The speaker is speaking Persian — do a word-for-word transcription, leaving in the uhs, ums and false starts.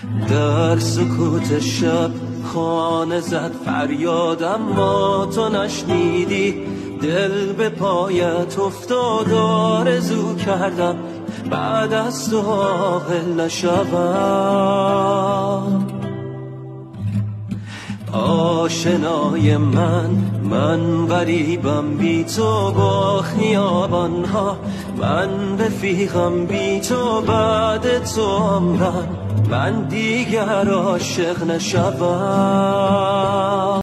در سکوت شب خانه زد فریادم، ما تو نشنیدی. دل به پایت افتاد، آرزو کردم بعد از تو عاقل نشوم. آشنای من، من غریبم بی تو با خیابانها، من رفیقم بی تو بعد تو عمرم، من دیگر عاشق نشوم.